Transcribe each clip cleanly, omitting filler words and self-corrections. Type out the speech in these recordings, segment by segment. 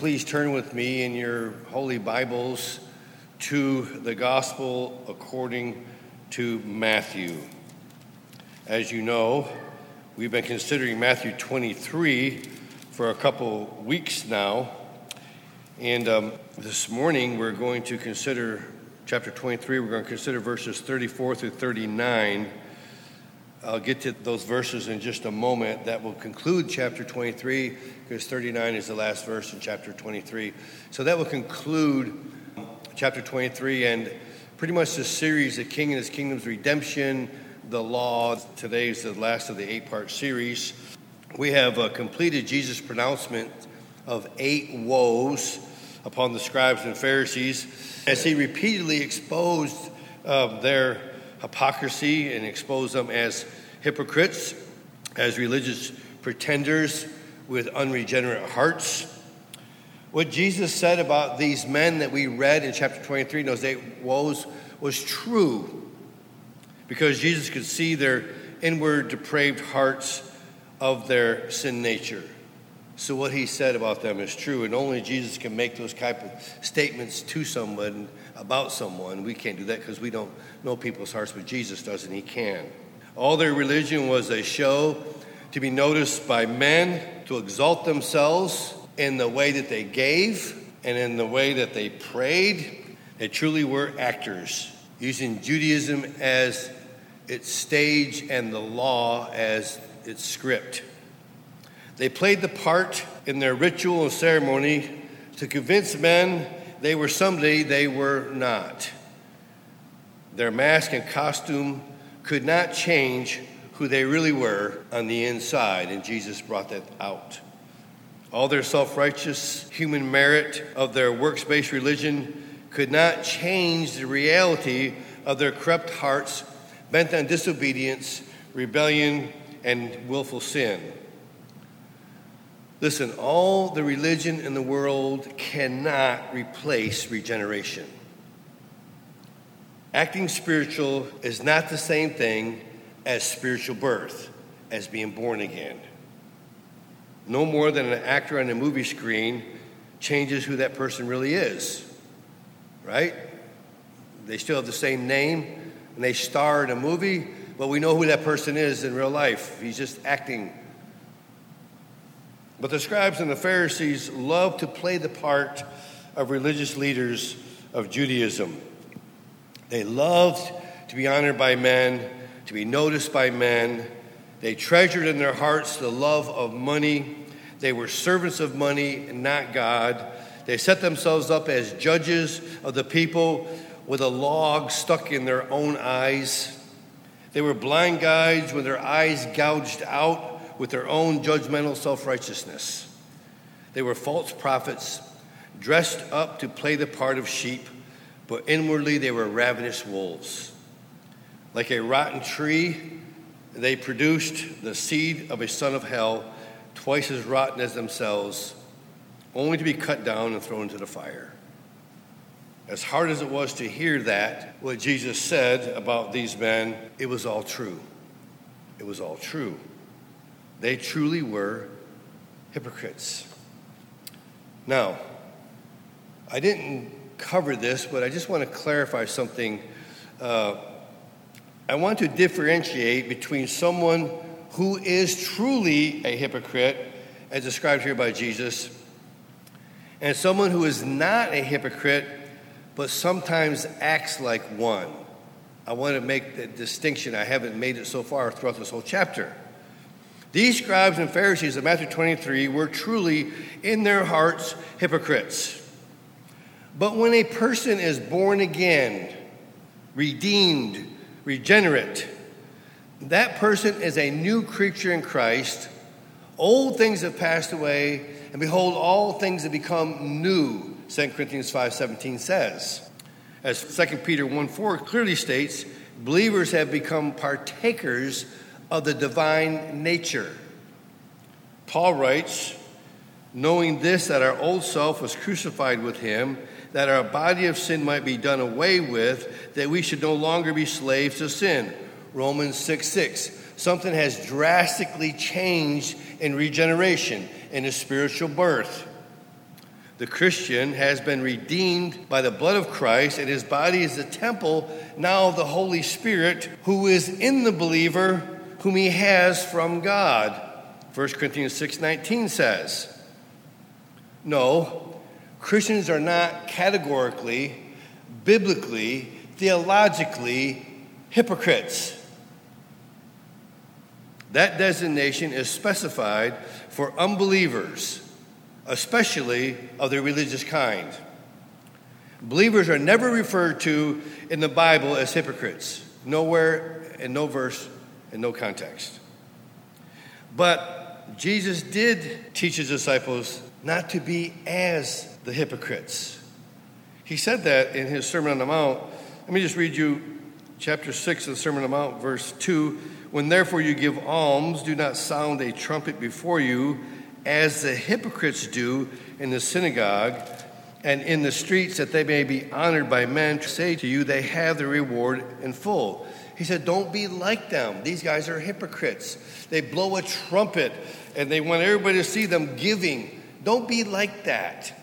please turn with me in your holy Bibles to the Gospel according to Matthew. As you know, we've been considering Matthew 23 for a couple weeks now. And this morning we're going to consider chapter 23. We're going to consider verses 34 through 39. I'll get to those verses in just a moment. That will conclude chapter 23, because 39 is the last verse in chapter 23. So that will conclude chapter 23 and pretty much the series, The King and His Kingdom's Redemption, the Law. Today is the last of the 8-part series. We have completed Jesus' pronouncement of 8 woes upon the scribes and Pharisees as he repeatedly exposed their hypocrisy and expose them as hypocrites, as religious pretenders with unregenerate hearts. What Jesus said about these men that we read in chapter 23 in those 8 woes was true, because Jesus could see their inward depraved hearts of their sin nature. So what he said about them is true, and only Jesus can make those type of statements to someone, about someone. We can't do that because we don't know people's hearts, but Jesus does, and he can. All their religion was a show to be noticed by men, to exalt themselves in the way that they gave and in the way that they prayed. They truly were actors, using Judaism as its stage and the law as its script. They played the part in their ritual and ceremony to convince men they were somebody they were not. Their mask and costume could not change who they really were on the inside, and Jesus brought that out. All their self-righteous human merit of their works-based religion could not change the reality of their corrupt hearts bent on disobedience, rebellion, and willful sin. Listen, all the religion in the world cannot replace regeneration. Acting spiritual is not the same thing as spiritual birth, as being born again. No more than an actor on a movie screen changes who that person really is, right? They still have the same name, and they star in a movie, but we know who that person is in real life. He's just acting. But the scribes and the Pharisees loved to play the part of religious leaders of Judaism. They loved to be honored by men, to be noticed by men. They treasured in their hearts the love of money. They were servants of money and not God. They set themselves up as judges of the people with a log stuck in their own eyes. They were blind guides with their eyes gouged out with their own judgmental self-righteousness. They were false prophets, dressed up to play the part of sheep, but inwardly they were ravenous wolves. Like a rotten tree, they produced the seed of a son of hell, twice as rotten as themselves, only to be cut down and thrown into the fire. As hard as it was to hear that, what Jesus said about these men, it was all true. It was all true. They truly were hypocrites. Now, I didn't cover this, but I just want to clarify something. I want to differentiate between someone who is truly a hypocrite, as described here by Jesus, and someone who is not a hypocrite, but sometimes acts like one. I want to make the distinction. I haven't made it so far throughout this whole chapter. These scribes and Pharisees of Matthew 23 were truly, in their hearts, hypocrites. But when a person is born again, redeemed, regenerate, that person is a new creature in Christ. Old things have passed away, and behold, all things have become new, 2 Corinthians 5:17 says. As 2 Peter 1:4 clearly states, believers have become partakers of the divine nature. Paul writes, knowing this, that our old self was crucified with him, that our body of sin might be done away with, that we should no longer be slaves to sin. Romans 6:6. Something has drastically changed in regeneration, in a spiritual birth. The Christian has been redeemed by the blood of Christ, and his body is the temple now of the Holy Spirit, who is in the believer, whom he has from God. 1 Corinthians 6:19 says. No, Christians are not categorically, biblically, theologically hypocrites. That designation is specified for unbelievers, especially of the religious kind. Believers are never referred to in the Bible as hypocrites. Nowhere, in no verse, in no context. But Jesus did teach his disciples not to be as the hypocrites. He said that in his Sermon on the Mount. Let me just read you chapter 6 of the Sermon on the Mount, verse 2. When therefore you give alms, do not sound a trumpet before you, as the hypocrites do in the synagogue and in the streets, that they may be honored by men. To say to you, they have the reward in full. He said, don't be like them. These guys are hypocrites. They blow a trumpet and they want everybody to see them giving. Don't be like that.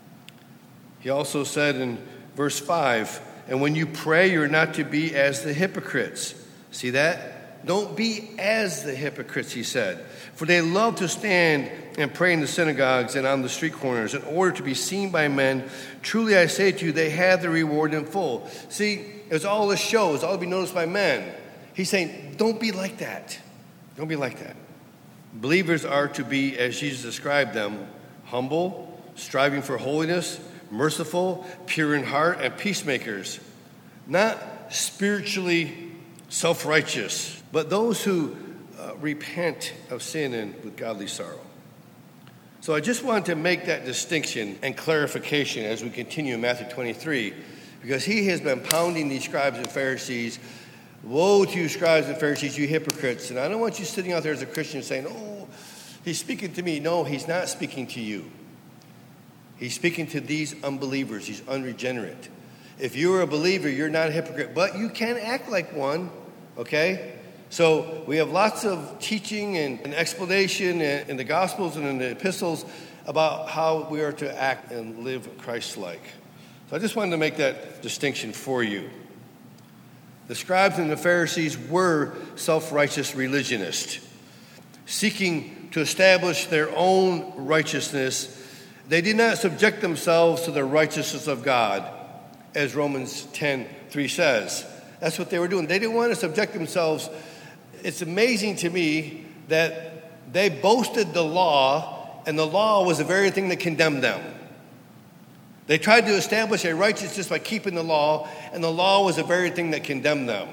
He also said in verse 5, and when you pray, you're not to be as the hypocrites. See that? Don't be as the hypocrites, he said. For they love to stand and pray in the synagogues and on the street corners in order to be seen by men. Truly I say to you, they have the reward in full. See, it's all a show. It's all to be noticed by men. He's saying, don't be like that. Don't be like that. Believers are to be, as Jesus described them, humble, striving for holiness, merciful, pure in heart, and peacemakers. Not spiritually self-righteous, but those who repent of sin and with godly sorrow. So I just wanted to make that distinction and clarification as we continue in Matthew 23, because he has been pounding these scribes and Pharisees. Woe to you, scribes and Pharisees, you hypocrites. And I don't want you sitting out there as a Christian saying, oh, he's speaking to me. No, he's not speaking to you. He's speaking to these unbelievers, these unregenerate. If you're a believer, you're not a hypocrite, but you can act like one, okay? So we have lots of teaching and explanation in the Gospels and in the epistles about how we are to act and live Christ-like. So I just wanted to make that distinction for you. The scribes and the Pharisees were self-righteous religionists, seeking to establish their own righteousness. They did not subject themselves to the righteousness of God, as Romans 10:3 says. That's what they were doing. They didn't want to subject themselves. It's amazing to me that they boasted the law, and the law was the very thing that condemned them. They tried to establish a righteousness by keeping the law, and the law was the very thing that condemned them.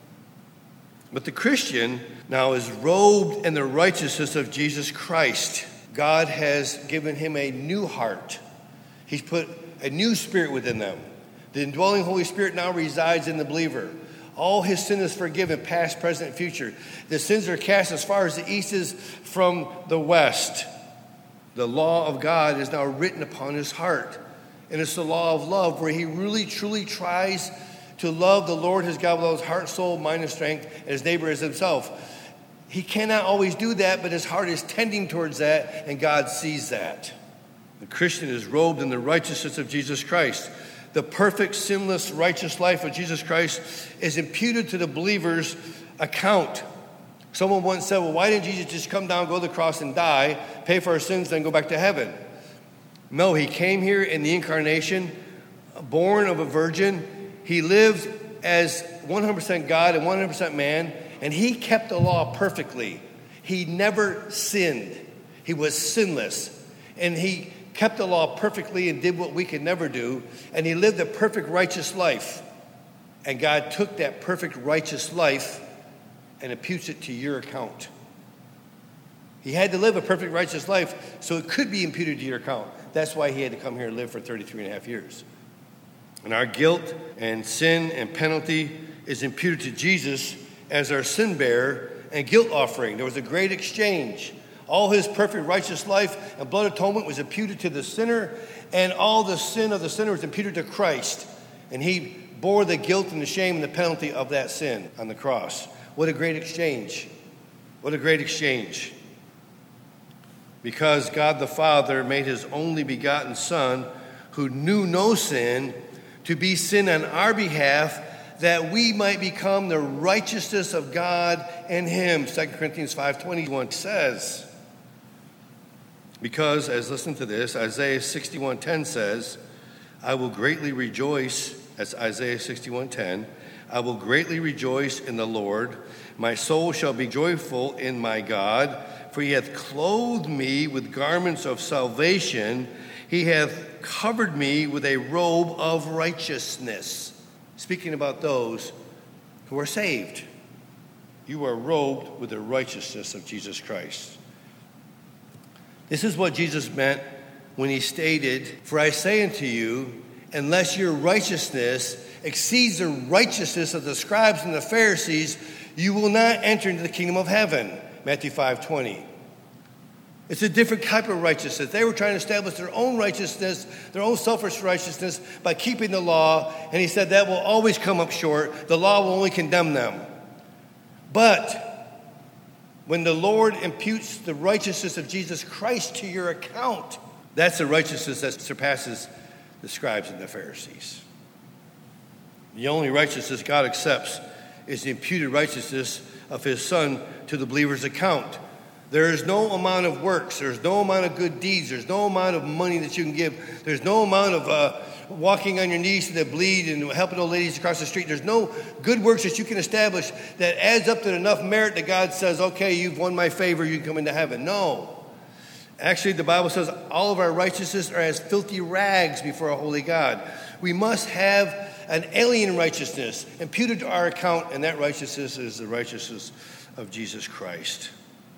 But the Christian now is robed in the righteousness of Jesus Christ. God has given him a new heart. He's put a new spirit within them. The indwelling Holy Spirit now resides in the believer. All his sin is forgiven, past, present, and future. The sins are cast as far as the east is from the west. The law of God is now written upon his heart. And it's the law of love, where he really, truly tries to love the Lord his God with all his heart, soul, mind, and strength, and his neighbor as himself. He cannot always do that, but his heart is tending towards that, and God sees that. The Christian is robed in the righteousness of Jesus Christ. The perfect, sinless, righteous life of Jesus Christ is imputed to the believer's account. Someone once said, well, why didn't Jesus just come down, go to the cross, and die, pay for our sins, then go back to heaven? No, he came here in the incarnation, born of a virgin. He lived as 100% God and 100% man, and he kept the law perfectly. He never sinned. He was sinless. And he kept the law perfectly and did what we could never do. And he lived a perfect righteous life. And God took that perfect righteous life and imputes it to your account. He had to live a perfect righteous life so it could be imputed to your account. That's why he had to come here and live for 33 and a half years. And our guilt and sin and penalty is imputed to Jesus as our sin bearer and guilt offering. There was a great exchange. All his perfect righteous life and blood atonement was imputed to the sinner, and all the sin of the sinner was imputed to Christ. And he bore the guilt and the shame and the penalty of that sin on the cross. What a great exchange. What a great exchange. because God the Father made his only begotten Son, who knew no sin, to be sin on our behalf, that we might become the righteousness of God in him. 2 Corinthians 5:21 says, because, as listen to this, Isaiah 61:10 says, I will greatly rejoice, that's Isaiah 61:10, I will greatly rejoice in the Lord. My soul shall be joyful in my God, for he hath clothed me with garments of salvation. He hath covered me with a robe of righteousness. Speaking about those who are saved. You are robed with the righteousness of Jesus Christ. This is what Jesus meant when he stated, for I say unto you, unless your righteousness exceeds the righteousness of the scribes and the Pharisees, you will not enter into the kingdom of heaven. Matthew 5:20. It's a different type of righteousness. They were trying to establish their own righteousness, their own selfish righteousness by keeping the law. And he said that will always come up short. The law will only condemn them. But when the Lord imputes the righteousness of Jesus Christ to your account, that's the righteousness that surpasses the scribes and the Pharisees. The only righteousness God accepts is the imputed righteousness of his Son to the believer's account. There is no amount of works, there's no amount of good deeds, there's no amount of money that you can give, there's no amount of walking on your knees to the bleed and helping old ladies across the street. There's no good works that you can establish that adds up to enough merit that God says, okay, you've won my favor, you can come into heaven. No. Actually, the Bible says all of our righteousness are as filthy rags before a holy God. We must have an alien righteousness imputed to our account, and that righteousness is the righteousness of Jesus Christ.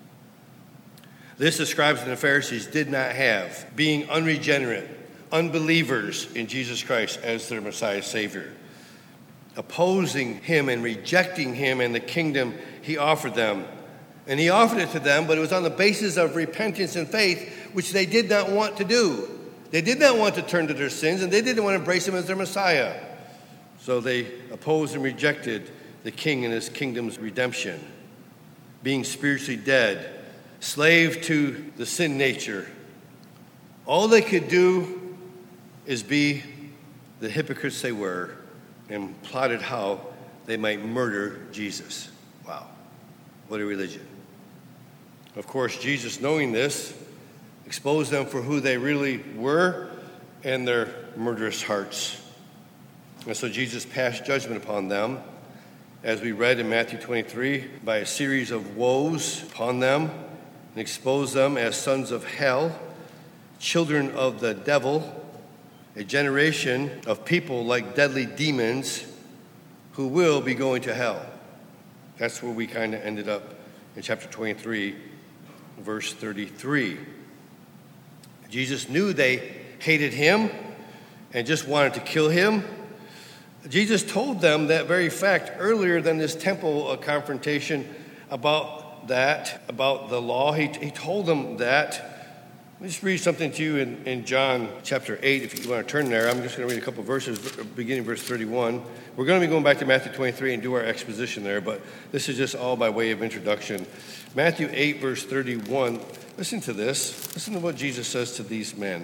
This the scribes and the Pharisees did not have, being unregenerate, unbelievers in Jesus Christ as their Messiah Savior, opposing him and rejecting him and the kingdom he offered them. And he offered it to them, but it was on the basis of repentance and faith, which they did not want to do. They did not want to turn to their sins, and they didn't want to embrace him as their Messiah. So they opposed and rejected the king and his kingdom's redemption, being spiritually dead, slave to the sin nature. All they could do is be the hypocrites they were and plotted how they might murder Jesus. Wow, what a religion. Of course, Jesus, knowing this, exposed them for who they really were and their murderous hearts. And so Jesus passed judgment upon them, as we read in Matthew 23, by a series of woes upon them, and exposed them as sons of hell, children of the devil, a generation of people like deadly demons who will be going to hell. That's where we kind of ended up in chapter 23, verse 33. Jesus knew they hated him and just wanted to kill him. Jesus told them that very fact earlier than this temple confrontation about the law. He told them that. Let me just read something to you in John chapter 8, if you want to turn there. I'm just going to read a couple verses, beginning verse 31. We're going to be going back to Matthew 23 and do our exposition there, but this is just all by way of introduction. Matthew 8, verse 31. Listen to this. Listen to what Jesus says to these men.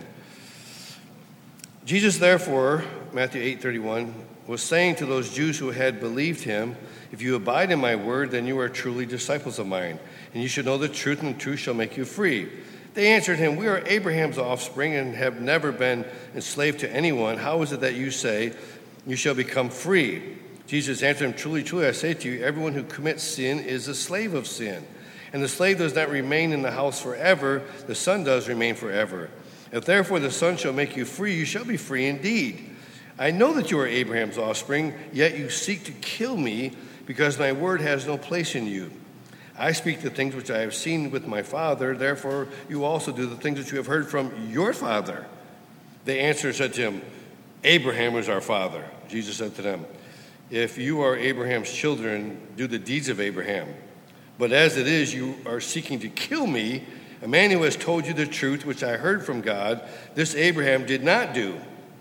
Jesus, therefore, Matthew 8:31, was saying to those Jews who had believed him, if you abide in my word, then you are truly disciples of mine, and you shall know the truth, and the truth shall make you free. They answered him, we are Abraham's offspring and have never been enslaved to anyone. How is it that you say you shall become free? Jesus answered him, truly, truly, I say to you, everyone who commits sin is a slave of sin. And the slave does not remain in the house forever, the son does remain forever. If therefore the Son shall make you free, you shall be free indeed. I know that you are Abraham's offspring, yet you seek to kill me, because my word has no place in you. I speak the things which I have seen with my father, therefore you also do the things which you have heard from your father. They answered and said to him, Abraham is our father. Jesus said to them, if you are Abraham's children, do the deeds of Abraham. But as it is, you are seeking to kill me, a man who has told you the truth, which I heard from God. This Abraham did not do.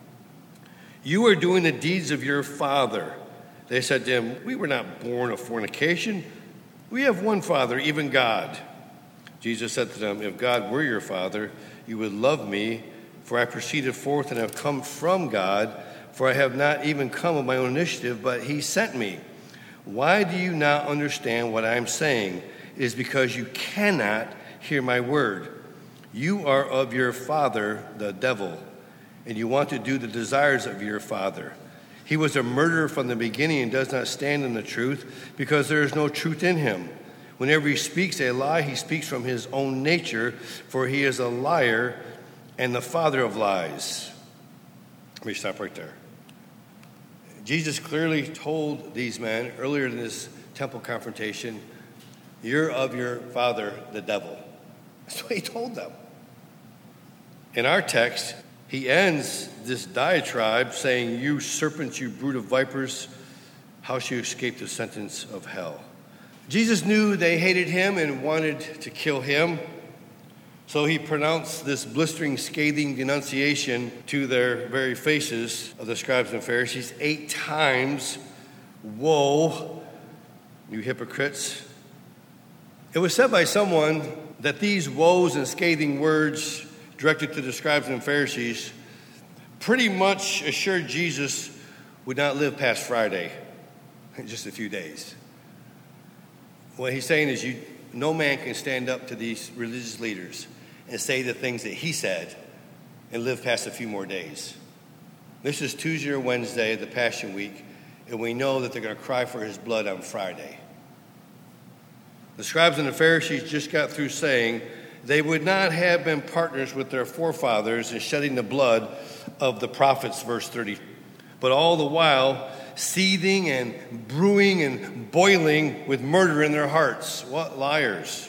You are doing the deeds of your father. They said to him, we were not born of fornication. We have one Father, even God. Jesus said to them, "If God were your Father, you would love me, for I proceeded forth and have come from God, for I have not even come of my own initiative, but he sent me. Why do you not understand what I am saying? It is because you cannot hear my word. You are of your father, the devil, and you want to do the desires of your father. He was a murderer from the beginning and does not stand in the truth, because there is no truth in him. Whenever he speaks a lie, he speaks from his own nature, for he is a liar and the father of lies." Let me stop right there. Jesus clearly told these men earlier in this temple confrontation, "You're of your father, the devil." That's what he told them. In our text, he ends this diatribe saying, "You serpents, you brood of vipers, how shall you escape the sentence of hell?" Jesus knew they hated him and wanted to kill him, so he pronounced this blistering, scathing denunciation to their very faces of the scribes and Pharisees 8 times. "Woe, you hypocrites." It was said by someone that these woes and scathing words directed to the scribes and Pharisees pretty much assured Jesus would not live past Friday, in just a few days. What he's saying is no man can stand up to these religious leaders and say the things that he said and live past a few more days. This is Tuesday or Wednesday of the Passion Week, and we know that they're going to cry for his blood on Friday. The scribes and the Pharisees just got through saying they would not have been partners with their forefathers in shedding the blood of the prophets, verse 30. But all the while, seething and brewing and boiling with murder in their hearts. What liars.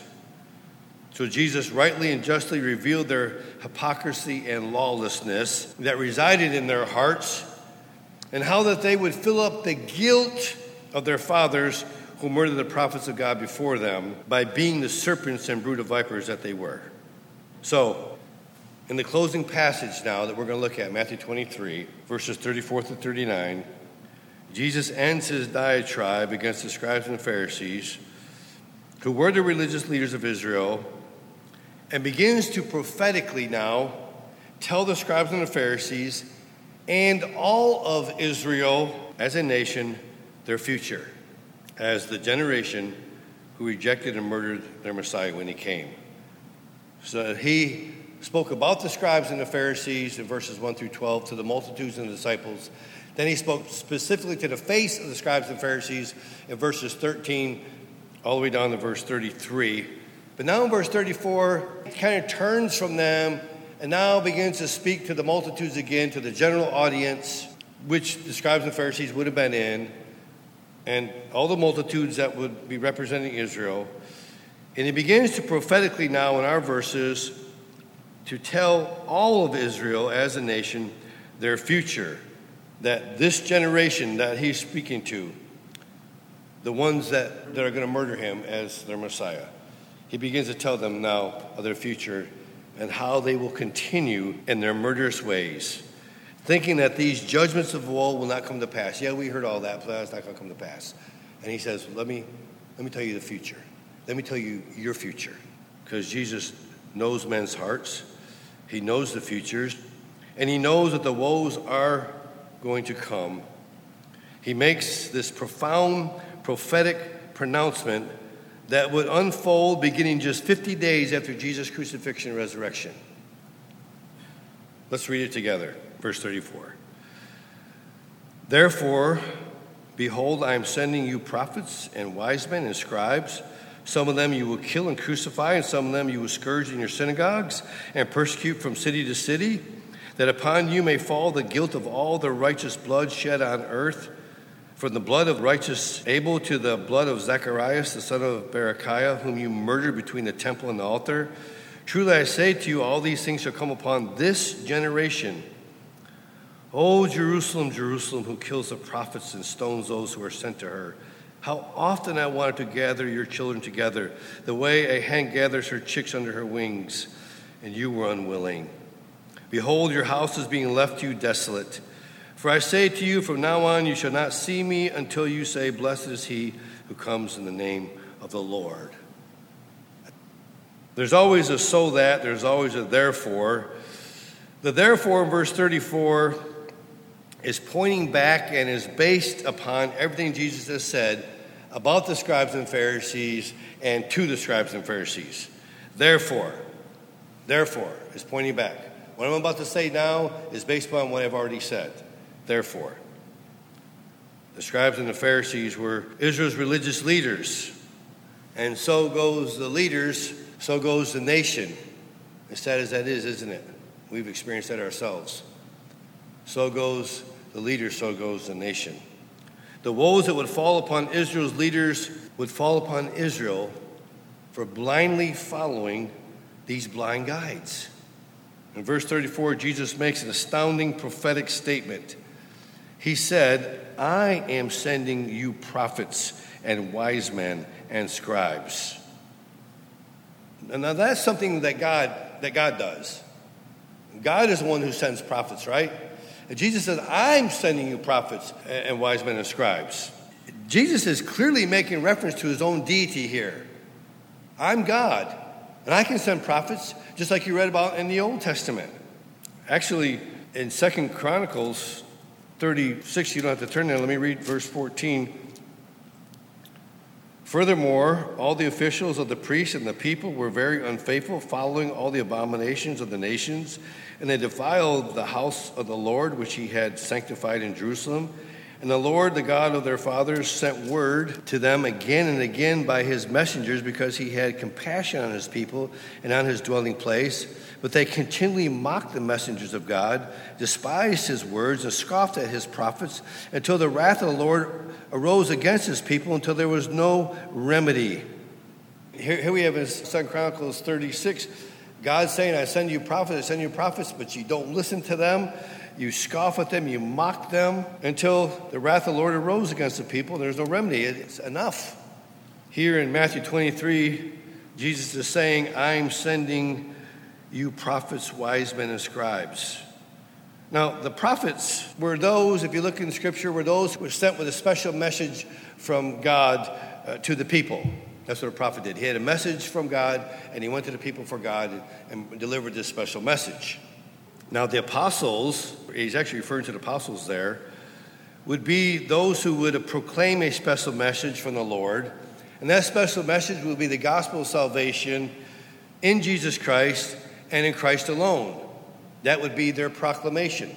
So Jesus rightly and justly revealed their hypocrisy and lawlessness that resided in their hearts, and how that they would fill up the guilt of their fathers who murdered the prophets of God before them by being the serpents and brood of vipers that they were. So, in the closing passage now that we're going to look at, Matthew 23, verses 34 to 39, Jesus ends his diatribe against the scribes and the Pharisees, who were the religious leaders of Israel, and begins to prophetically now tell the scribes and the Pharisees and all of Israel as a nation their future as the generation who rejected and murdered their Messiah when he came. So he spoke about the scribes and the Pharisees in verses 1 through 12 to the multitudes and the disciples. Then he spoke specifically to the face of the scribes and Pharisees in verses 13 all the way down to verse 33. But now in verse 34, he kind of turns from them and now begins to speak to the multitudes again, to the general audience, which the scribes and Pharisees would have been in, and all the multitudes that would be representing Israel. And he begins to prophetically now in our verses to tell all of Israel as a nation their future, that this generation that he's speaking to, the ones that are going to murder him as their Messiah, he begins to tell them now of their future and how they will continue in their murderous ways, thinking that these judgments of woe will not come to pass. Yeah, we heard all that, but that's not going to come to pass. And he says, let me tell you the future. Let me tell you your future. Because Jesus knows men's hearts. He knows the futures. And he knows that the woes are going to come. He makes this profound prophetic pronouncement that would unfold beginning just 50 days after Jesus' crucifixion and resurrection. Let's read it together. Verse 34. "Therefore, behold, I am sending you prophets and wise men and scribes. Some of them you will kill and crucify, and some of them you will scourge in your synagogues and persecute from city to city, that upon you may fall the guilt of all the righteous blood shed on earth, from the blood of righteous Abel to the blood of Zacharias, the son of Berechiah, whom you murdered between the temple and the altar. Truly I say to you, all these things shall come upon this generation. O Jerusalem, Jerusalem, who kills the prophets and stones those who are sent to her. How often I wanted to gather your children together, the way a hen gathers her chicks under her wings, and you were unwilling. Behold, your house is being left to you desolate. For I say to you, from now on you shall not see me until you say, Blessed is he who comes in the name of the Lord." There's always a so that, there's always a therefore. The therefore in verse 34 is pointing back and is based upon everything Jesus has said about the scribes and Pharisees and to the scribes and Pharisees. Therefore is pointing back. What I'm about to say now is based upon what I've already said. Therefore. The scribes and the Pharisees were Israel's religious leaders. And so goes the leaders, so goes the nation. As sad as that is, isn't it? We've experienced that ourselves. So goes the leaders, so goes the nation. The woes that would fall upon Israel's leaders would fall upon Israel for blindly following these blind guides. In verse 34, Jesus makes an astounding prophetic statement. He said, I am sending you prophets and wise men and scribes. And now that's something that God does. God is the one who sends prophets, right? And Jesus says, I'm sending you prophets and wise men and scribes. Jesus is clearly making reference to his own deity here. I'm God, and I can send prophets just like you read about in the Old Testament. Actually, in 2 Chronicles 36, you don't have to turn there. Let me read verse 14. Furthermore, all the officials of the priests and the people were very unfaithful, following all the abominations of the nations, and they defiled the house of the Lord, which he had sanctified in Jerusalem. And the Lord, the God of their fathers, sent word to them again and again by his messengers, because he had compassion on his people and on his dwelling place. But they continually mocked the messengers of God, despised his words, and scoffed at his prophets, until the wrath of the Lord arose against his people, until there was no remedy. Here we have in 2 Chronicles 36, God saying, I send you prophets, but you don't listen to them. You scoff at them, you mock them, until the wrath of the Lord arose against the people. There's no remedy. It's enough. Here in Matthew 23, Jesus is saying, I'm sending you prophets, wise men, and scribes. Now, the prophets were those, if you look in Scripture, were those who were sent with a special message from God to the people. That's what a prophet did. He had a message from God, and he went to the people for God and delivered this special message. Now, the apostles, he's actually referring to the apostles there, would be those who would proclaim a special message from the Lord. And that special message would be the gospel of salvation in Jesus Christ and in Christ alone. That would be their proclamation.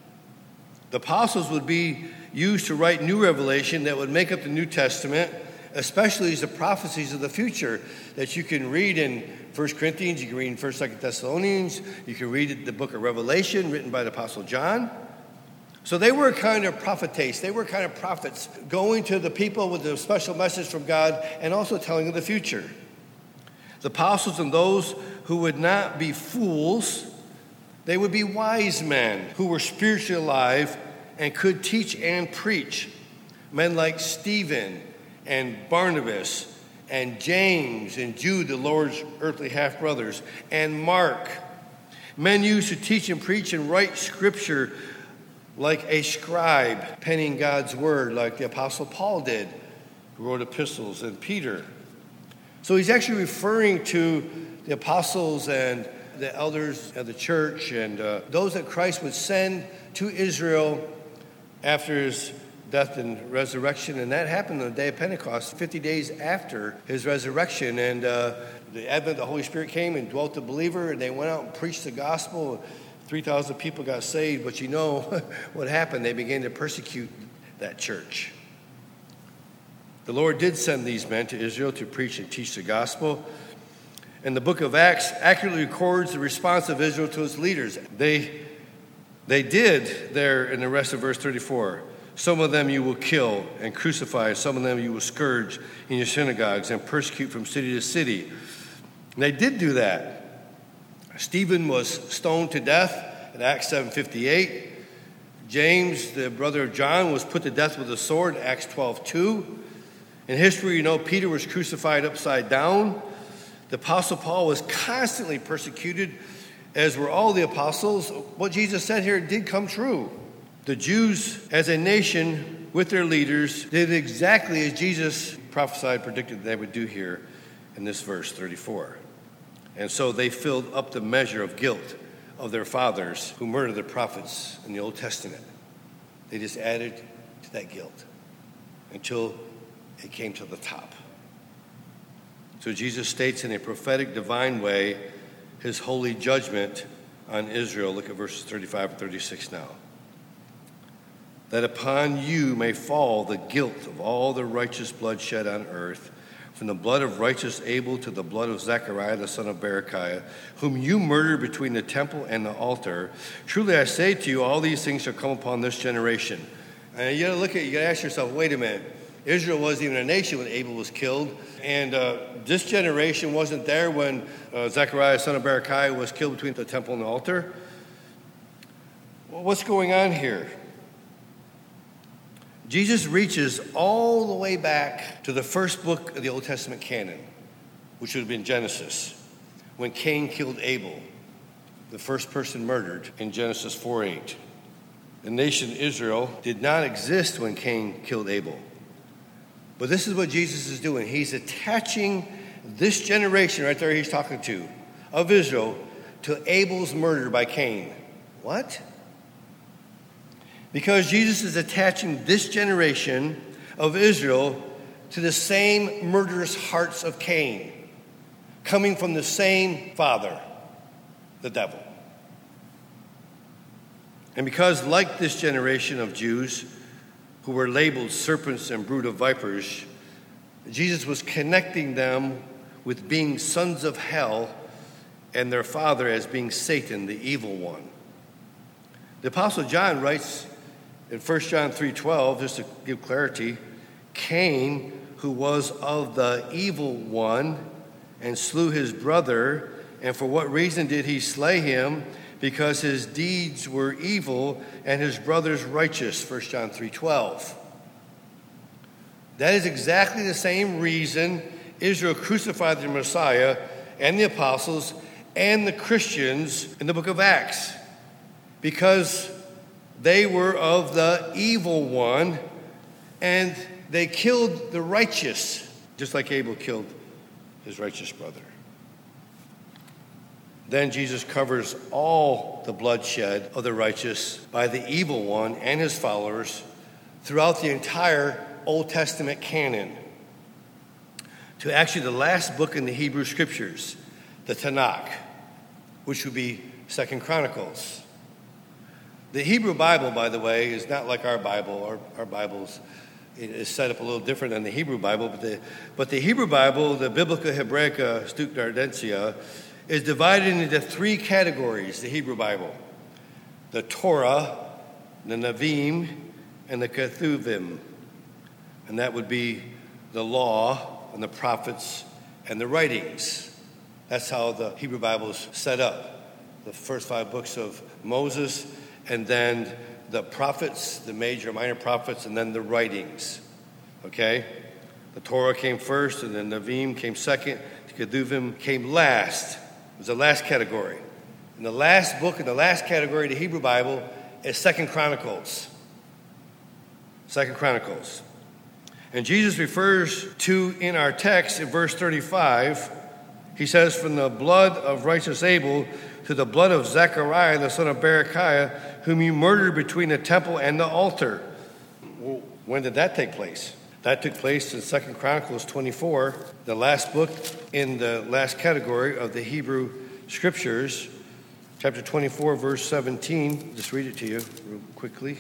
The apostles would be used to write new revelation that would make up the New Testament, especially as the prophecies of the future that you can read in 1 Corinthians, you can read in 1st, 2nd Thessalonians, you can read the book of Revelation written by the Apostle John. So they were kind of prophetess. They were kind of prophets going to the people with a special message from God and also telling of the future. The apostles and those who would not be fools, they would be wise men who were spiritually alive and could teach and preach. Men like Stephen and Barnabas and James and Jude, the Lord's earthly half-brothers, and Mark. Men used to teach and preach and write scripture like a scribe, penning God's word like the Apostle Paul did, who wrote epistles, and Peter. So he's actually referring to the apostles and the elders of the church and those that Christ would send to Israel after his death and resurrection. And that happened on the day of Pentecost, 50 days after his resurrection. And the advent of the Holy Spirit came and dwelt the believer, and they went out and preached the gospel. 3,000 people got saved, but you know what happened. They began to persecute that church. The Lord did send these men to Israel to preach and teach the gospel. And the book of Acts accurately records the response of Israel to its leaders. They did there in the rest of verse 34. Some of them you will kill and crucify, and some of them you will scourge in your synagogues and persecute from city to city. And they did do that. Stephen was stoned to death in Acts 7:58. James, the brother of John, was put to death with a sword in Acts 12:2. In history, you know, Peter was crucified upside down. The Apostle Paul was constantly persecuted, as were all the apostles. What Jesus said here did come true. The Jews, as a nation, with their leaders, did exactly as Jesus prophesied, predicted they would do here in this verse 34. And so they filled up the measure of guilt of their fathers who murdered the prophets in the Old Testament. They just added to that guilt until it came to the top. So Jesus states in a prophetic divine way his holy judgment on Israel. Look at verses 35 and 36 now. That upon you may fall the guilt of all the righteous blood shed on earth, from the blood of righteous Abel to the blood of Zechariah the son of Berechiah, whom you murdered between the temple and the altar. Truly I say to you, all these things shall come upon this generation. And you gotta ask yourself, wait a minute. Israel wasn't even a nation when Abel was killed. And this generation wasn't there when Zechariah, son of Berechiah, was killed between the temple and the altar. Well, what's going on here? Jesus reaches all the way back to the first book of the Old Testament canon, which would have been Genesis, when Cain killed Abel, the first person murdered in Genesis 4:8. The nation Israel did not exist when Cain killed Abel. But this is what Jesus is doing. He's attaching this generation right there he's talking to of Israel to Abel's murder by Cain. What? Because Jesus is attaching this generation of Israel to the same murderous hearts of Cain, coming from the same father, the devil. And because, like this generation of Jews who were labeled serpents and brood of vipers, Jesus was connecting them with being sons of hell and their father as being Satan, the evil one. The Apostle John writes in 1 John 3:12, just to give clarity, Cain, who was of the evil one and slew his brother, and for what reason did he slay him? Because his deeds were evil and his brother's righteous, 1 John 3:12. That is exactly the same reason Israel crucified the Messiah and the apostles and the Christians in the book of Acts. Because they were of the evil one and they killed the righteous, just like Abel killed his righteous brother. Then Jesus covers all the bloodshed of the righteous by the evil one and his followers throughout the entire Old Testament canon, to actually the last book in the Hebrew Scriptures, the Tanakh, which would be 2 Chronicles. The Hebrew Bible, by the way, is not like our Bible. Our Bible's is set up a little different than the Hebrew Bible, but the Hebrew Bible, the Biblica Hebraica Stuttgartensia, is divided into three categories, the Hebrew Bible: the Torah, the Nevi'im, and the Ketuvim. And that would be the law and the prophets and the writings. That's how the Hebrew Bible is set up. The first 5 books of Moses, and then the prophets, the major, minor prophets, and then the writings. Okay? The Torah came first, and then Nevi'im came second. The Ketuvim came last. It was the last category. And the last book in the last category of the Hebrew Bible is 2 Chronicles. 2 Chronicles. And Jesus refers to, in our text, in verse 35, he says, from the blood of righteous Abel to the blood of Zechariah, the son of Berechiah, whom you murdered between the temple and the altar. Well, when did that take place? That took place in 2 Chronicles 24, the last book in the last category of the Hebrew Scriptures, chapter 24, verse 17. Just read it to you real quickly.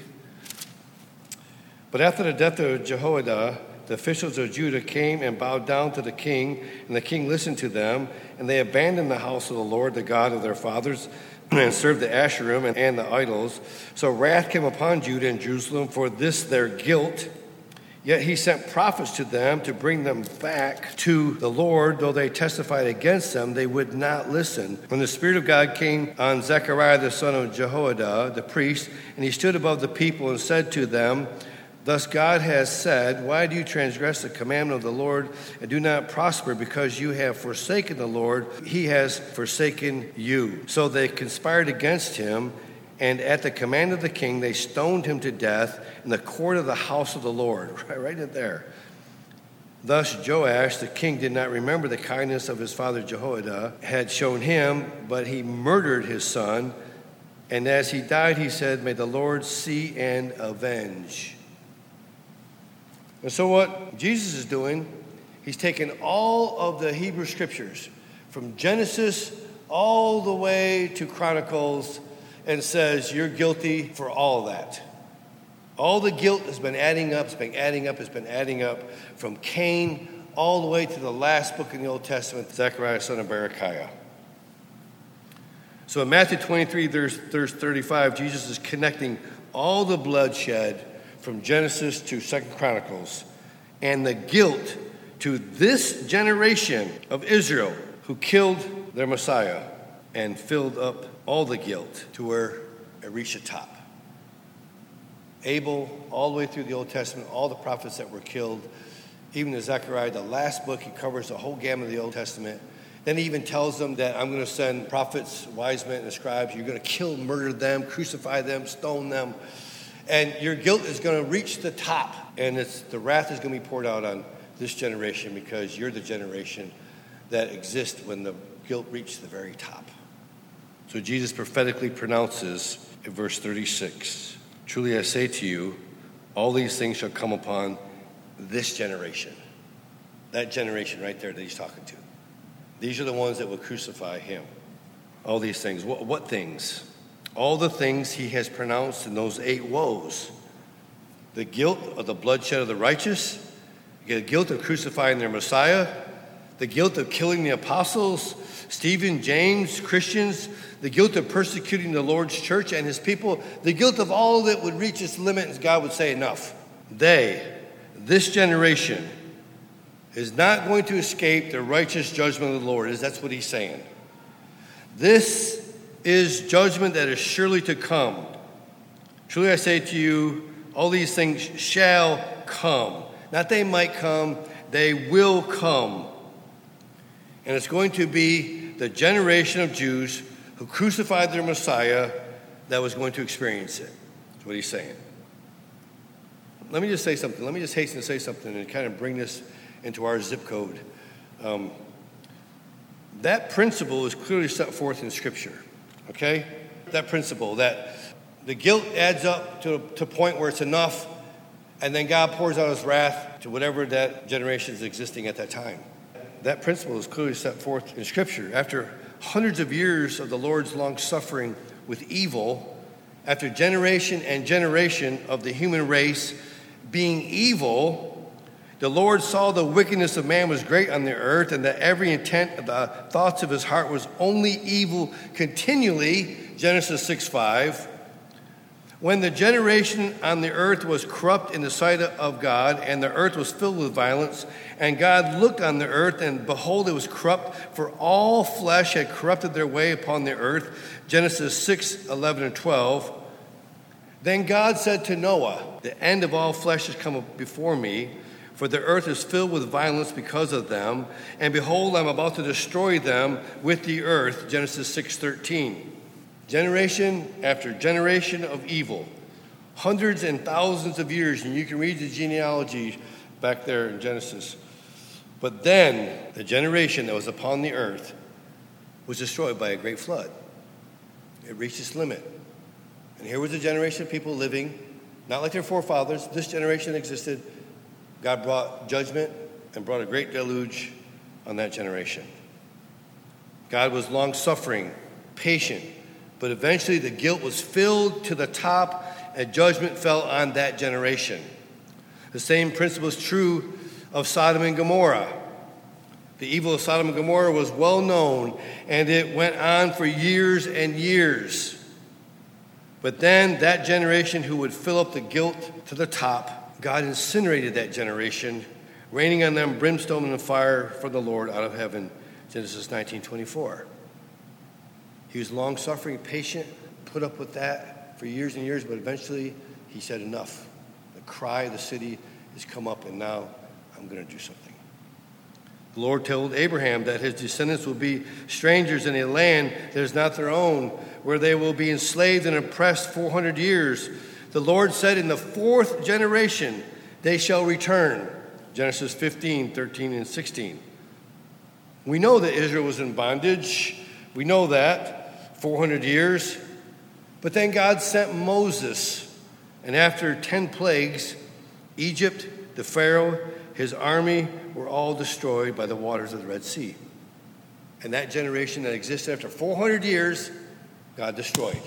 But after the death of Jehoiada, the officials of Judah came and bowed down to the king, and the king listened to them, and they abandoned the house of the Lord, the God of their fathers, and served the Asherim and the idols. So wrath came upon Judah and Jerusalem for this their guilt. Yet he sent prophets to them to bring them back to the Lord. Though they testified against them, they would not listen. When the Spirit of God came on Zechariah the son of Jehoiada, the priest, and he stood above the people and said to them, Thus God has said, why do you transgress the commandment of the Lord and do not prosper? Because you have forsaken the Lord, he has forsaken you. So they conspired against him, and at the command of the king, they stoned him to death in the court of the house of the Lord. Right in there. Thus Joash the king did not remember the kindness of his father Jehoiada had shown him, but he murdered his son. And as he died, he said, "May the Lord see and avenge." And so what Jesus is doing, he's taken all of the Hebrew scriptures from Genesis all the way to Chronicles and says, you're guilty for all of that. All the guilt has been adding up, it's been adding up from Cain all the way to the last book in the Old Testament, Zechariah, son of Berechiah. So in Matthew 23, verse 35, Jesus is connecting all the bloodshed from Genesis to 2 Chronicles and the guilt to this generation of Israel who killed their Messiah and filled up all the guilt to where it reached the top. Abel, all the way through the Old Testament, all the prophets that were killed, even in Zechariah, the last book, he covers the whole gamut of the Old Testament. Then he even tells them that I'm going to send prophets, wise men, and scribes. You're going to kill, murder them, crucify them, stone them. And your guilt is going to reach the top. And the wrath is going to be poured out on this generation because you're the generation that exists when the guilt reached the very top. So Jesus prophetically pronounces in verse 36, "Truly I say to you, all these things shall come upon this generation." That generation right there that he's talking to. These are the ones that will crucify him. All these things. What things? All the things he has pronounced in those 8 woes. The guilt of the bloodshed of the righteous, the guilt of crucifying their Messiah, the guilt of killing the apostles, Stephen, James, Christians, the guilt of persecuting the Lord's church and his people, the guilt of all that would reach its limit and God would say enough. This generation, is not going to escape the righteous judgment of the Lord. That's what he's saying. This is judgment that is surely to come. Truly I say to you, all these things shall come. Not they might come, they will come. And it's going to be the generation of Jews who crucified their Messiah that was going to experience it. That's what he's saying. Let me just say something. Let me just hasten to say something and kind of bring this into our zip code. That principle is clearly set forth in Scripture, okay? That principle, that the guilt adds up to a point where it's enough, and then God pours out his wrath to whatever that generation is existing at that time. That principle is clearly set forth in Scripture. After hundreds of years of the Lord's long suffering with evil, after generation and generation of the human race being evil, the Lord saw the wickedness of man was great on the earth, and that every intent of the thoughts of his heart was only evil continually, Genesis 6:5. When the generation on the earth was corrupt in the sight of God, and the earth was filled with violence, and God looked on the earth, and behold, it was corrupt, for all flesh had corrupted their way upon the earth, Genesis 6:11 and 12. Then God said to Noah, the end of all flesh has come before me, for the earth is filled with violence because of them. And behold, I'm about to destroy them with the earth. Genesis 6:13. Generation after generation of evil. Hundreds and thousands of years. And you can read the genealogy back there in Genesis. But then the generation that was upon the earth was destroyed by a great flood. It reached its limit. And here was a generation of people living, not like their forefathers. This generation existed. God brought judgment and brought a great deluge on that generation. God was long-suffering, patient, but eventually the guilt was filled to the top and judgment fell on that generation. The same principle is true of Sodom and Gomorrah. The evil of Sodom and Gomorrah was well known, and it went on for years and years. But then that generation who would fill up the guilt to the top, God incinerated that generation, raining on them brimstone and fire from the Lord out of heaven, Genesis 19:24. He was long-suffering, patient, put up with that for years and years, but eventually he said enough. The cry of the city has come up, and now I'm going to do something. The Lord told Abraham that his descendants will be strangers in a land that is not their own, where they will be enslaved and oppressed 400 years. The Lord said, in the 4th generation they shall return. Genesis 15, 13, and 16. We know that Israel was in bondage. We know that, 400 years. But then God sent Moses, and after 10 plagues, Egypt, the Pharaoh, his army were all destroyed by the waters of the Red Sea. And that generation that existed after 400 years, God destroyed.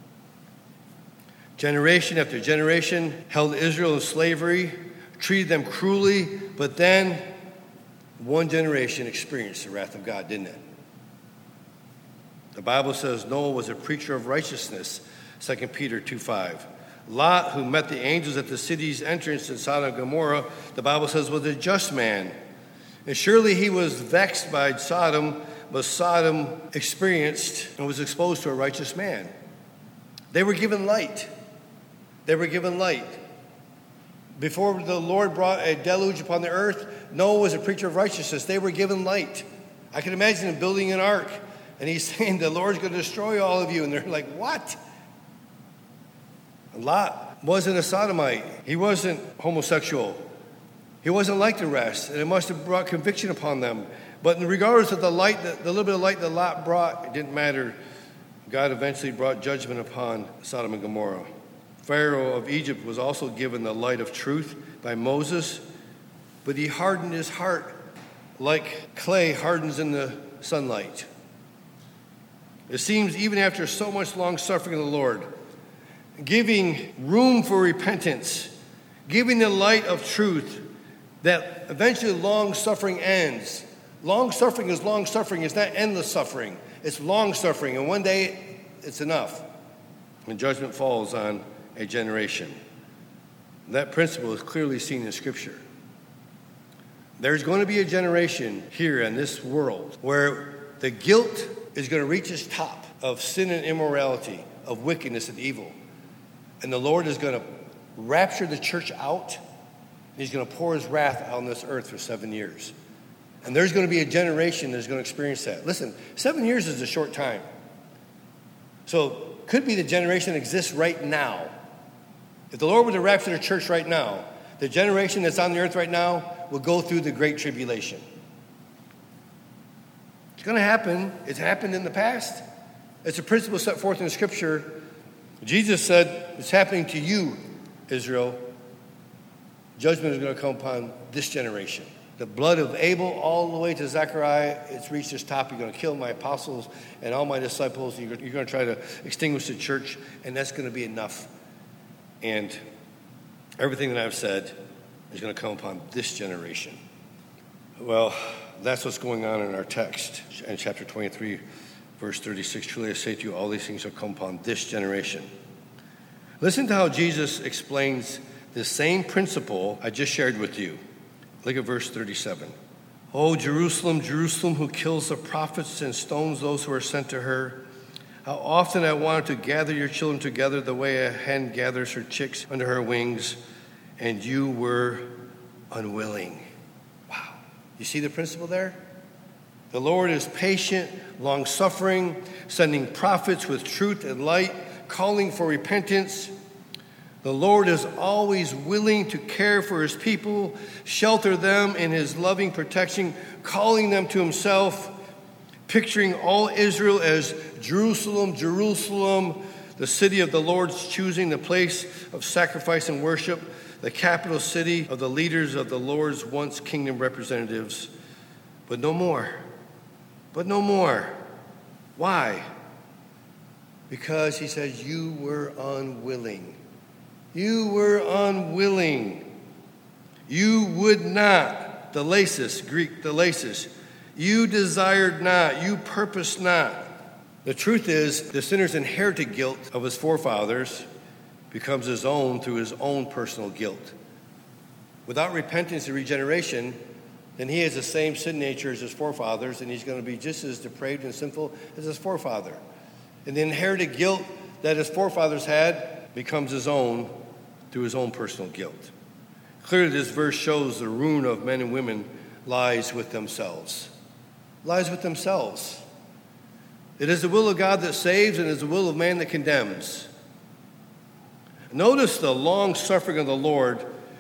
Generation after generation held Israel in slavery, treated them cruelly, but then one generation experienced the wrath of God, didn't it? The Bible says Noah was a preacher of righteousness, 2 Peter 2:5. Lot, who met the angels at the city's entrance in Sodom and Gomorrah, the Bible says was a just man. And surely he was vexed by Sodom, but Sodom experienced and was exposed to a righteous man. They were given light. They were given light. Before the Lord brought a deluge upon the earth, Noah was a preacher of righteousness. They were given light. I can imagine him building an ark, and he's saying, the Lord's going to destroy all of you. And they're like, what? Lot wasn't a sodomite. He wasn't homosexual. He wasn't like the rest, and it must have brought conviction upon them. But regardless of the light, the little bit of light that Lot brought, it didn't matter. God eventually brought judgment upon Sodom and Gomorrah. Pharaoh of Egypt was also given the light of truth by Moses, but he hardened his heart like clay hardens in the sunlight. It seems even after so much long suffering of the Lord, giving room for repentance, giving the light of truth, that eventually long suffering ends. Long suffering is long suffering. It's not endless suffering. It's long suffering, and one day it's enough. And judgment falls on a generation. That principle is clearly seen in Scripture. There's going to be a generation here in this world where the guilt is going to reach its top of sin and immorality, of wickedness and evil. And the Lord is going to rapture the church out, and he's going to pour his wrath out on this earth for 7 years. And there's going to be a generation that's going to experience that. Listen, 7 years is a short time. So could be the generation that exists right now. If the Lord were to rapture the church right now, the generation that's on the earth right now will go through the Great Tribulation. It's going to happen. It's happened in the past. It's a principle set forth in the Scripture. Jesus said, it's happening to you, Israel. Judgment is going to come upon this generation. The blood of Abel all the way to Zechariah, it's reached its top. You're going to kill my apostles and all my disciples. You're going to try to extinguish the church, and that's going to be enough. And everything that I've said is going to come upon this generation. Well, that's what's going on in our text. In chapter 23, verse 36, truly I say to you, all these things shall come upon this generation. Listen to how Jesus explains the same principle I just shared with you. Look at verse 37. Oh, Jerusalem, Jerusalem, who kills the prophets and stones those who are sent to her. How often I wanted to gather your children together the way a hen gathers her chicks under her wings, and you were unwilling. Wow. You see the principle there? The Lord is patient, long-suffering, sending prophets with truth and light, calling for repentance. The Lord is always willing to care for his people, shelter them in his loving protection, calling them to himself, picturing all Israel as Jerusalem, Jerusalem, the city of the Lord's choosing, the place of sacrifice and worship, the capital city of the leaders of the Lord's once kingdom representatives. But no more. But no more. Why? Because he says, you were unwilling. You were unwilling. You would not. The lasis, Greek, the lasis. You desired not. You purposed not. The truth is, the sinner's inherited guilt of his forefathers becomes his own through his own personal guilt. Without repentance and regeneration, then he has the same sin nature as his forefathers, and he's going to be just as depraved and sinful as his forefather. And the inherited guilt that his forefathers had becomes his own through his own personal guilt. Clearly, this verse shows the ruin of men and women lies with themselves. Lies with themselves. It is the will of God that saves, and it is the will of man that condemns. Notice the long suffering of the Lord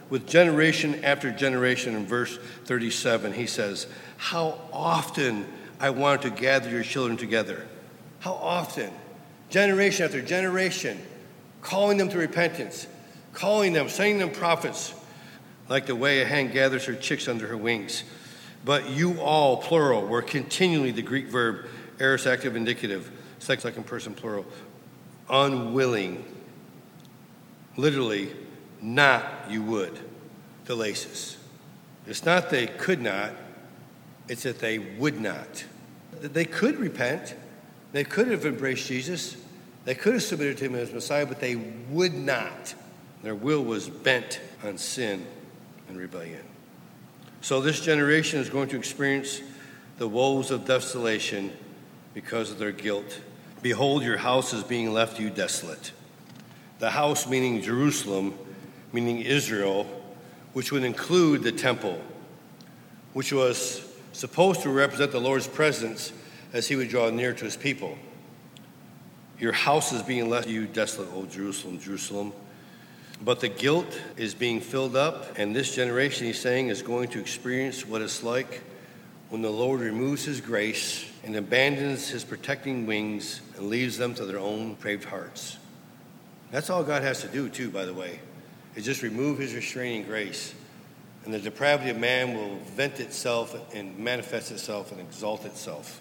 with generation after generation. In verse 37, he says, how often I wanted to gather your children together. How often? Generation after generation, calling them to repentance, calling them, sending them prophets, like the way a hen gathers her chicks under her wings. But you all, plural, were continually the Greek verb, aorist active indicative, second person plural, unwilling. Literally, not you would, the laces. It's not they could not, it's that they would not. They could repent. They could have embraced Jesus. They could have submitted to him as Messiah, but they would not. Their will was bent on sin and rebellion. So this generation is going to experience the woes of desolation because of their guilt. Behold, your house is being left you desolate. The house meaning Jerusalem, meaning Israel, which would include the temple, which was supposed to represent the Lord's presence as he would draw near to his people. Your house is being left you desolate, O Jerusalem, Jerusalem. But the guilt is being filled up, and this generation, he's saying, is going to experience what it's like when the Lord removes his grace and abandons his protecting wings and leaves them to their own depraved hearts. That's all God has to do, too, by the way, is just remove his restraining grace. And the depravity of man will vent itself and manifest itself and exalt itself.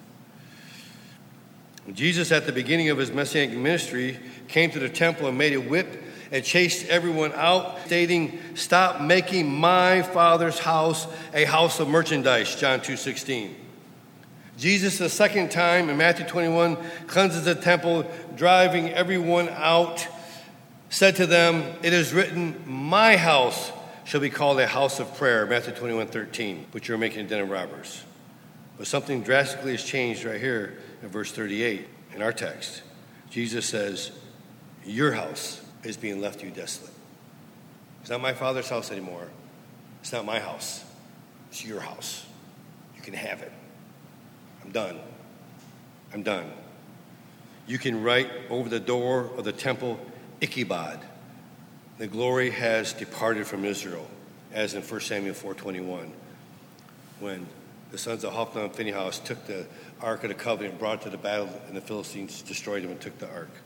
Jesus, at the beginning of his messianic ministry, came to the temple and made a whip and chased everyone out, stating, stop making my Father's house a house of merchandise, John 2:16. Jesus, the second time in Matthew 21, cleanses the temple, driving everyone out, said to them, it is written, my house shall be called a house of prayer, Matthew 21:13, but you're making a den of robbers. But something drastically has changed right here in verse 38 in our text. Jesus says, your house is being left you desolate. It's not my Father's house anymore. It's not my house. It's your house. You can have it. I'm done. I'm done. You can write over the door of the temple, Ichabod. The glory has departed from Israel, as in 1 Samuel 4:21, when the sons of Hophni and Phinehas took the Ark of the Covenant and brought it to the battle, and the Philistines destroyed them and took the Ark.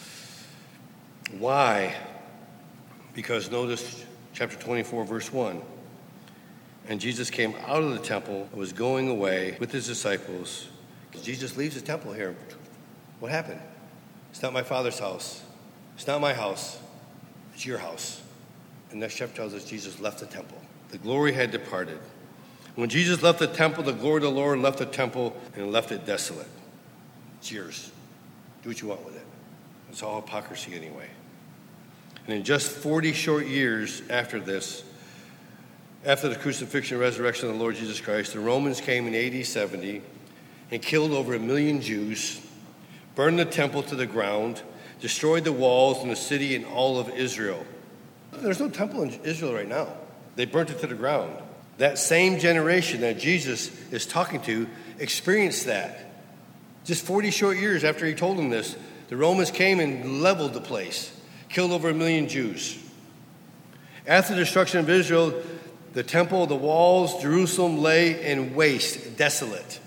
Why? Because notice chapter 24, verse 1. And Jesus came out of the temple and was going away with his disciples. Jesus leaves the temple here. What happened? It's not my Father's house. It's not my house. It's your house. And next chapter tells us Jesus left the temple. The glory had departed. When Jesus left the temple, the glory of the Lord left the temple and left it desolate. It's yours. Do what you want with it. It's all hypocrisy anyway. And in just 40 short years after this, after the crucifixion and resurrection of the Lord Jesus Christ, the Romans came in AD 70 and killed over 1 million Jews, burned the temple to the ground, destroyed the walls and the city and all of Israel. There's no temple in Israel right now. They burnt it to the ground. That same generation that Jesus is talking to experienced that. Just 40 short years after he told them this, the Romans came and leveled the place, killed over 1 million Jews. After the destruction of Israel, the temple, the walls, Jerusalem lay in waste, desolate.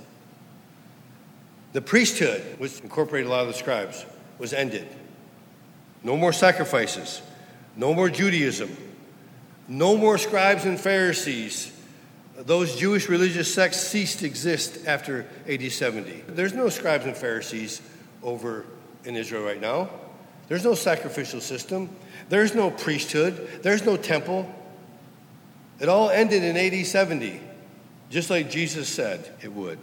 The priesthood, which incorporated a lot of the scribes, was ended. No more sacrifices. No more Judaism. No more scribes and Pharisees. Those Jewish religious sects ceased to exist after AD 70. There's no scribes and Pharisees over in Israel right now. There's no sacrificial system. There's no priesthood. There's no temple. It all ended in AD 70, just like Jesus said it would.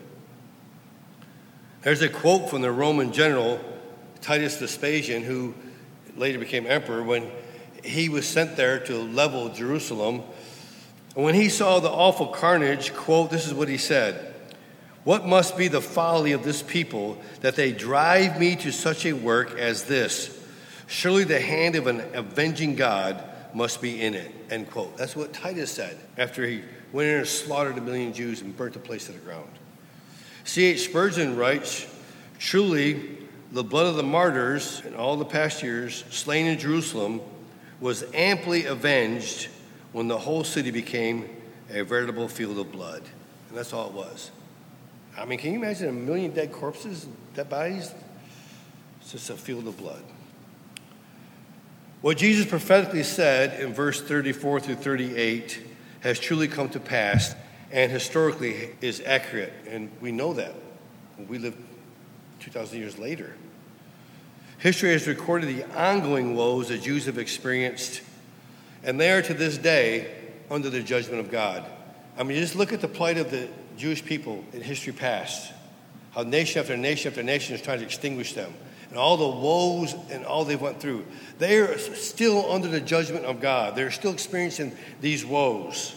There's a quote from the Roman general, Titus Vespasian, who later became emperor, when he was sent there to level Jerusalem. And when he saw the awful carnage, quote, this is what he said, what must be the folly of this people that they drive me to such a work as this? Surely the hand of an avenging God must be in it, end quote. That's what Titus said after he went in and slaughtered 1 million Jews and burnt the place to the ground. C.H. Spurgeon writes, truly the blood of the martyrs in all the past years slain in Jerusalem was amply avenged when the whole city became a veritable field of blood. And that's all it was. I mean, can you imagine 1 million dead corpses, dead bodies? It's just a field of blood. What Jesus prophetically said in verse 34 through 38 has truly come to pass and historically is accurate. And we know that. We live 2,000 years later. History has recorded the ongoing woes the Jews have experienced, and they are to this day under the judgment of God. I mean, just look at the plight of the Jewish people in history past, how nation after nation after nation is trying to extinguish them, and all the woes and all they went through. They are still under the judgment of God. They're still experiencing these woes.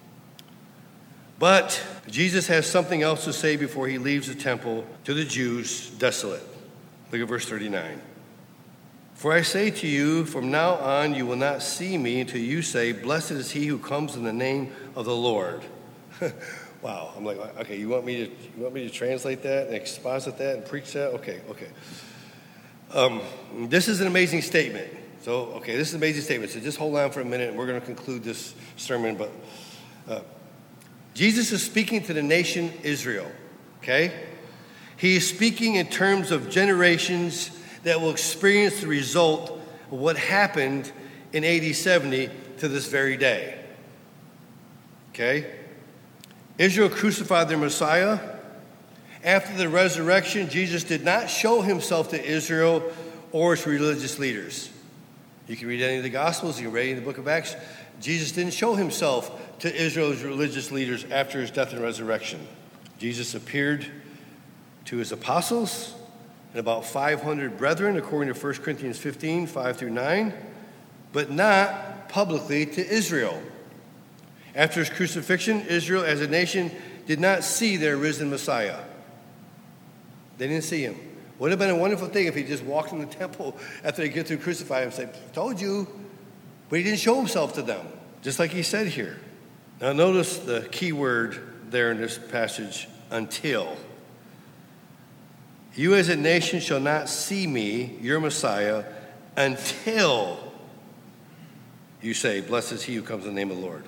But Jesus has something else to say before he leaves the temple to the Jews desolate. Look at verse 39. For I say to you, from now on you will not see me until you say, blessed is he who comes in the name of the Lord. Wow. I'm like, okay, you want me to translate that and exposit that and preach that? Okay. This is an amazing statement. This is an amazing statement. So just hold on for a minute and we're going to conclude this sermon. But Jesus is speaking to the nation Israel, okay? He is speaking in terms of generations that will experience the result of what happened in AD 70 to this very day, okay? Israel crucified their Messiah. After the resurrection, Jesus did not show himself to Israel or its religious leaders. You can read any of the Gospels, you can read in the book of Acts. Jesus didn't show himself to Israel's religious leaders after his death and resurrection. Jesus appeared to his apostles and about 500 brethren, according to 1 Corinthians 15, 5 through 9, but not publicly to Israel. After his crucifixion, Israel as a nation did not see their risen Messiah. They didn't see him. Would have been a wonderful thing if he just walked in the temple after they get through crucifying him and say, told you, but he didn't show himself to them, just like he said here. Now notice the key word there in this passage, until. You as a nation shall not see me, your Messiah, until you say, blessed is he who comes in the name of the Lord.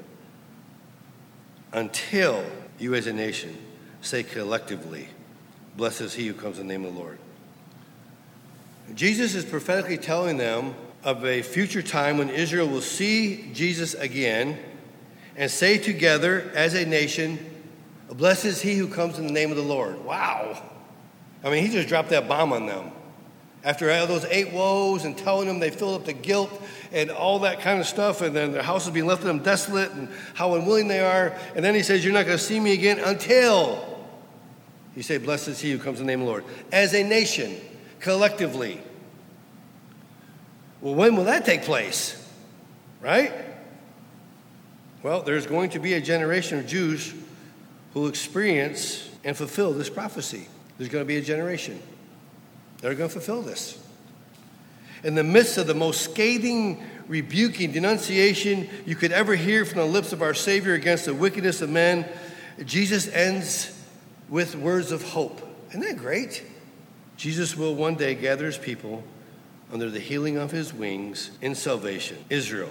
Until you as a nation say collectively, blessed is he who comes in the name of the Lord. Jesus is prophetically telling them of a future time when Israel will see Jesus again and say together as a nation, blessed is he who comes in the name of the Lord. Wow. I mean, he just dropped that bomb on them. After all those 8 woes and telling them they filled up the guilt and all that kind of stuff, and then their house is being left to them desolate and how unwilling they are. And then he says, you're not going to see me again until you say, blessed is he who comes in the name of the Lord. As a nation, collectively. Well, when will that take place? Right? Well, there's going to be a generation of Jews who will experience and fulfill this prophecy. There's going to be a generation that are going to fulfill this. In the midst of the most scathing, rebuking denunciation you could ever hear from the lips of our Savior against the wickedness of men, Jesus ends with words of hope. Isn't that great? Jesus will one day gather his people under the healing of his wings in salvation, Israel.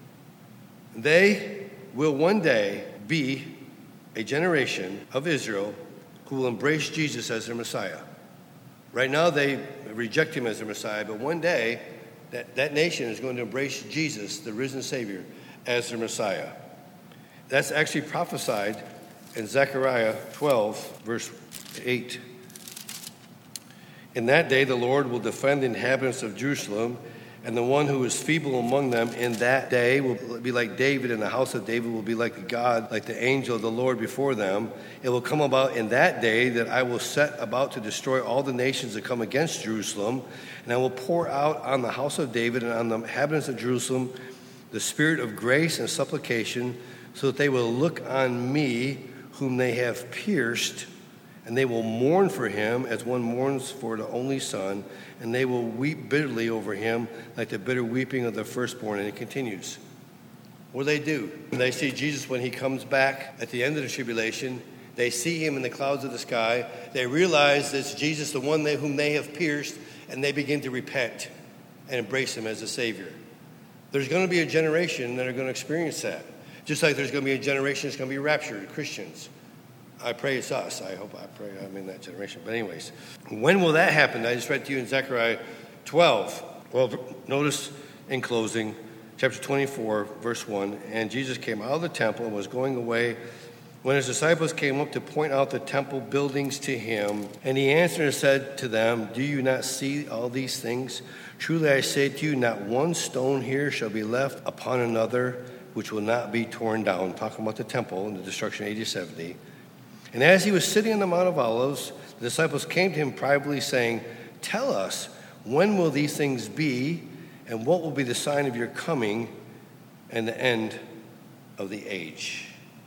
They will one day be a generation of Israel who will embrace Jesus as their Messiah. Right now they reject him as their Messiah, but one day that nation is going to embrace Jesus, the risen Savior, as their Messiah. That's actually prophesied in Zechariah 12, verse 8. In that day the Lord will defend the inhabitants of Jerusalem, and the one who is feeble among them in that day will be like David, and the house of David will be like God, like the angel of the Lord before them. It will come about in that day that I will set about to destroy all the nations that come against Jerusalem, and I will pour out on the house of David and on the inhabitants of Jerusalem the spirit of grace and supplication, so that they will look on me whom they have pierced, and they will mourn for him as one mourns for the only son, and they will weep bitterly over him like the bitter weeping of the firstborn. And it continues. What do? They see Jesus when he comes back at the end of the tribulation. They see him in the clouds of the sky. They realize it's Jesus, the one whom they have pierced, and they begin to repent and embrace him as a Savior. There's going to be a generation that are going to experience that. Just like there's going to be a generation that's going to be raptured, Christians. I pray it's us. I pray I'm in that generation. But anyways, when will that happen? I just read to you in Zechariah 12. Well, notice in closing, chapter 24, verse 1, and Jesus came out of the temple and was going away when his disciples came up to point out the temple buildings to him. And he answered and said to them, do you not see all these things? Truly I say to you, not one stone here shall be left upon another, which will not be torn down. Talking about the temple and the destruction of AD 70. And as he was sitting on the Mount of Olives, the disciples came to him privately, saying, tell us, when will these things be, and what will be the sign of your coming and the end of the age?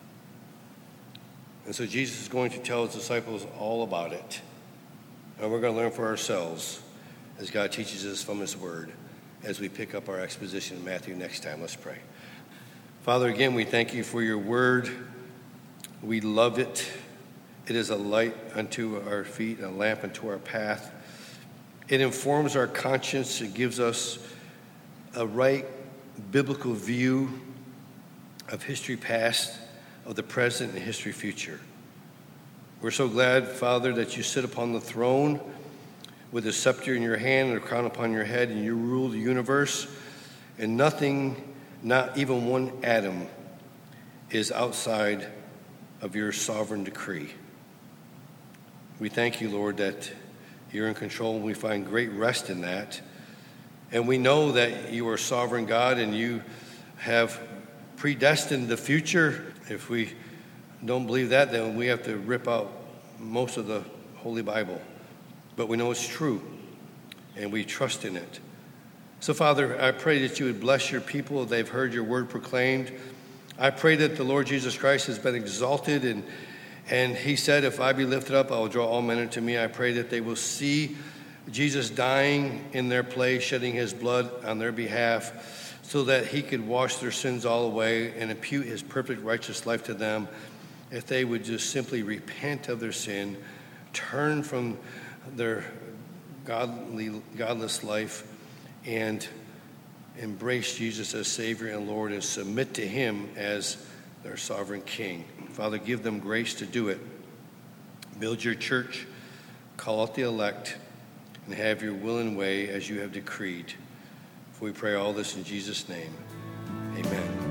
And so Jesus is going to tell his disciples all about it. And we're going to learn for ourselves as God teaches us from his word as we pick up our exposition in Matthew next time. Let's pray. Father, again, we thank you for your word. We love it. It is a light unto our feet, and a lamp unto our path. It informs our conscience. It gives us a right biblical view of history past, of the present, and history future. We're so glad, Father, that you sit upon the throne with a scepter in your hand and a crown upon your head, and you rule the universe, and nothing, not even one atom, is outside of your sovereign decree. We thank you, Lord, that you're in control, and we find great rest in that. And we know that you are sovereign God, and you have predestined the future. If we don't believe that, then we have to rip out most of the Holy Bible. But we know it's true, and we trust in it. So, Father, I pray that you would bless your people. They've heard your word proclaimed. I pray that the Lord Jesus Christ has been exalted, and he said, if I be lifted up, I will draw all men unto me. I pray that they will see Jesus dying in their place, shedding his blood on their behalf, so that he could wash their sins all away and impute his perfect righteous life to them, if they would just simply repent of their sin, turn from their godless life, and embrace Jesus as Savior and Lord, and submit to him as their sovereign King. Father, give them grace to do it. Build your church, call out the elect, and have your will and way as you have decreed. For we pray all this in Jesus' name. Amen.